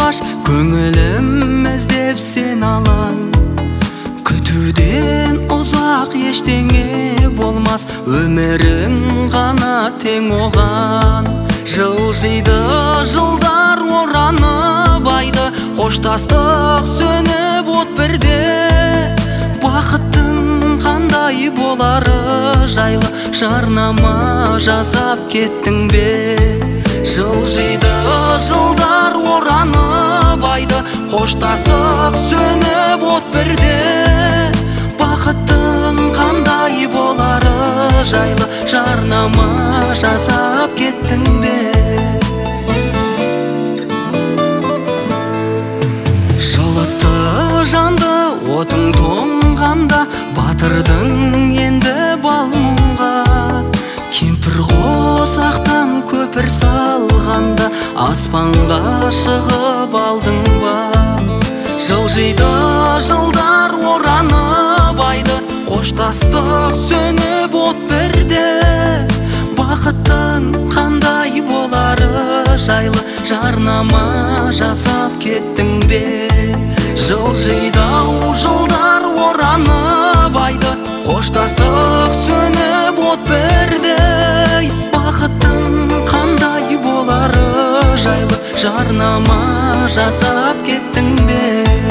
алғаш көңілім іздеп сен алаң. Күтуден ұзақ ештеңе болмас, өмірің ғана тең оған. Жылжиды жылдар оранып айды, қоштастық сөніп от бірде. Бақыттың қандай болары жайлы жарнама жасап кеттің бе? Жылжиды жылдар оранып айды, қоштастық сөніп от бірде. Бақыттың қандай болары жайлы жарнама жасап кеттің бе? Жылытты жанды отың тоңғанда, батырдың енді бал мұңға. Кемпір қосақтан көпір салғанда, аспанға шығып алдың ба? Жылжиды жылдар оранып айды, қоштастық сөніп от бірде. Бақыттың қандай болары жайлы жарнама жасап кеттің бе? Жылжиды жылдар оранып айды, қоштастық сөніп от бірде. Бақыттың қандай болары жайлы жарнама жасап кеттің бе?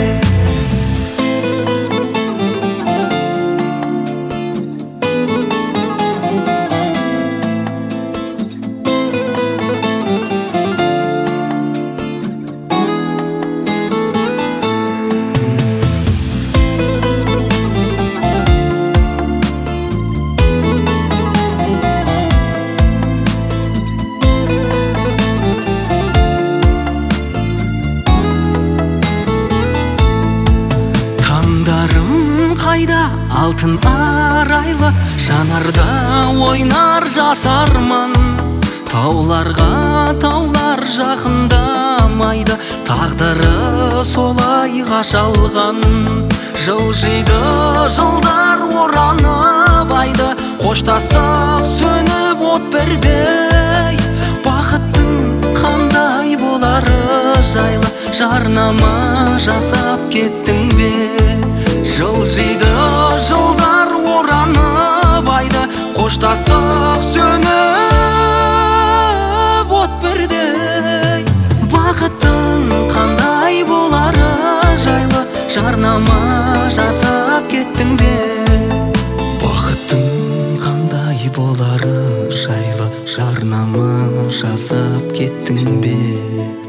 Қайда алтын арайлы, жанарда ойнар жасарман. Тауларға таулар жақындамайды, тағдыры солай қашалған. Жылжиды жылдар оранып айды, қоштастық сөніп от бірдей. Бақыттың қандай болары жайлы жарнама жасап кеттің бе? Жылжиды жылдар оранып айды, қоштастық сөніп от бірдей. Бақыттың қандай болары жайлы жарнама жасап кеттің бе? Бақыттың қандай болары жайлы жарнама жасап кеттің бе?